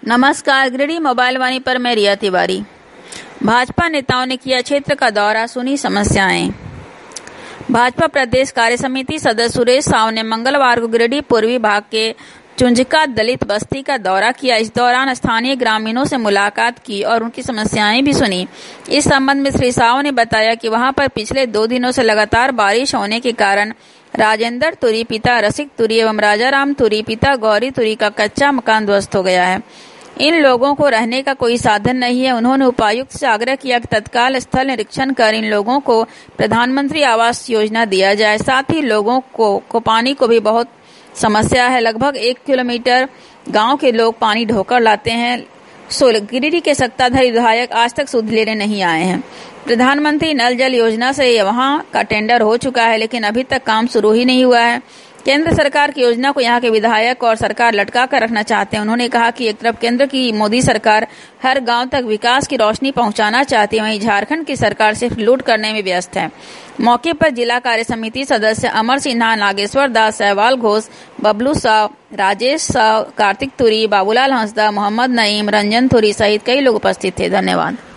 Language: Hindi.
नमस्कार, गिरिडीह मोबाइल वाणी पर मैं रिया तिवारी। भाजपा नेताओं ने किया क्षेत्र का दौरा, सुनी समस्याएं। भाजपा प्रदेश कार्य समिति सदस्य सुरेश साव ने मंगलवार को गिरिडीह पूर्वी भाग के चुंझका दलित बस्ती का दौरा किया। इस दौरान स्थानीय ग्रामीणों से मुलाकात की और उनकी समस्याएं भी सुनी। इस संबंध में श्री साव ने बताया कि वहां पर पिछले 2 दिनों से लगातार बारिश होने के कारण राजेंद्र तुरी पिता रसिक तुरी एवं राजाराम तुरी पिता गौरी तुरी का कच्चा मकान ध्वस्त हो गया है। इन लोगों को रहने का कोई साधन नहीं है। उन्होंने उपायुक्त से आग्रह किया कि तत्काल स्थल निरीक्षण कर इन लोगों को प्रधानमंत्री आवास योजना दिया जाए। साथ ही लोगों को पानी को भी बहुत समस्या है। लगभग 1 किलोमीटर गांव के लोग पानी ढोकर लाते हैं। गिरिडीह के सत्ताधारी विधायक आज तक सुध लेने नहीं आए हैं। प्रधानमंत्री नल जल योजना से वहां का टेंडर हो चुका है, लेकिन अभी तक काम शुरू ही नहीं हुआ है। केंद्र सरकार की योजना को यहाँ के विधायक और सरकार लटका कर रखना चाहते हैं। उन्होंने कहा कि एक तरफ केंद्र की मोदी सरकार हर गांव तक विकास की रोशनी पहुंचाना चाहती है, वहीं झारखंड की सरकार सिर्फ लूट करने में व्यस्त है। मौके पर जिला कार्य समिति सदस्य अमर सिन्हा, नागेश्वर दास, सहवाल घोष, बबलू साव, राजेश साव, कार्तिक तुरी, बाबूलाल हंसदा, मोहम्मद नईम, रंजन तुरी सहित कई लोग उपस्थित थे। धन्यवाद।